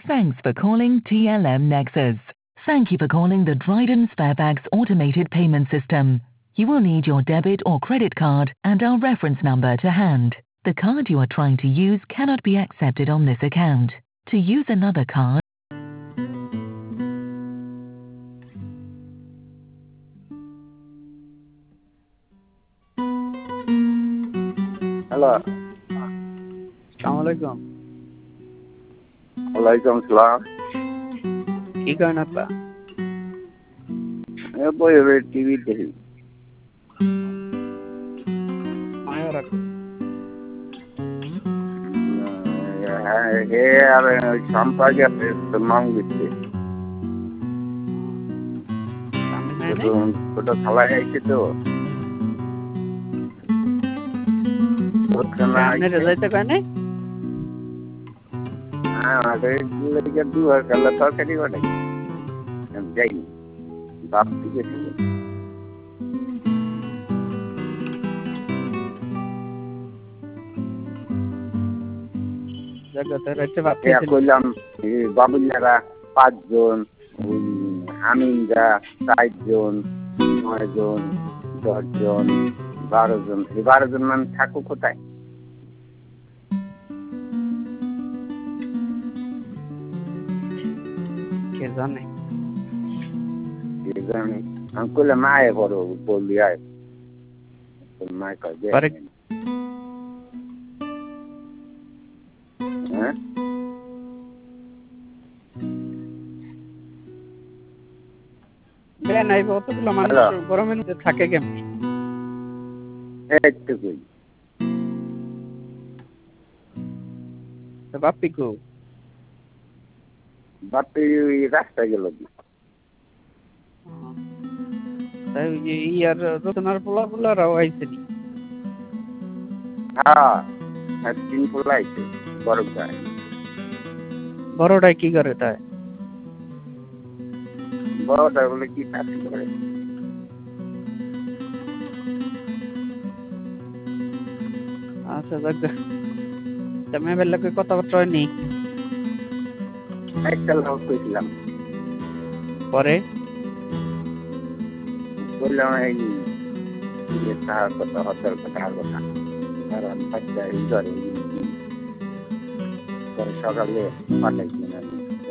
Thanks for calling TLM Nexus. Thank you for calling the Dryden Sparebags automated payment system. You will need your debit or credit card and our reference number to hand. The card you are trying to use cannot be accepted on this account. To use another card, hello, আসসালামু আলাইকুম। ওয়ালাইকুম সালাম। কি করেন আপা? বই TV দেখি। মায়ের রাখো। হে আর সম্পর্কে মাং দিচ্ছে। ছোট খালা আইছে তো। আপনার যাইতে কানে? হ্যাঁ, আমাদের লেগে দুয়ার কালা তরকারি বানাই। যাইনি। বাপ দিকে কইলাম বাবুল্লারা 5 জন, আমিনরা 4 জন, 9 জন, 10 জন, 12 জন। এই 12 জন মানে থাকো কোথায়? কে জানে? আমি কইলাম আয় বড় বললি আয়। মায় কয় যে হ্যাঁ নাই কতগুলো মানুষ গরমের মধ্যে থাকে কেমন? একটুকুই। বাপ্পি কো? বাপ্পি রাস্তায় গেল। তাই ইয়ার রচনার পোলারাও আইছে নি? হ্যাঁ, 3 পোলা আইছে বড়টায়। বড়টাই কি করে তাই? বড়টা বলে কি কাজ করে? আচ্ছা যাক, তুমি বেলা কই কথাবার্তা হয়নি? একটা লোক কইছিলাম। পরে বললাম এই যে তার কথা হতার কথা আর কথা। কারণ বাচ্চা এই ঘরে সকালে পাঠাইছি না।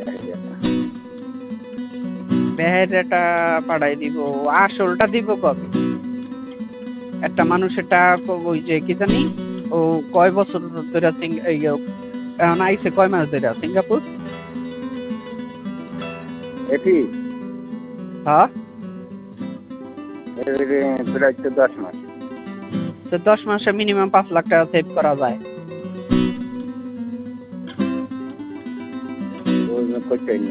বেহেরাটা পাঠাই দিব, আসলটা দিব কবে? একটা মানুষেরটা ওই যে কি জানি ও কয় বছর ধরে এখন আইছে কয় মাস ধরে সিঙ্গাপুর? এটি হ্যাঁ, প্রায় 10 মাস। তো 10 মাসে মিনিমাম 5 লাখ টাকা সেভ করা যায়। করতে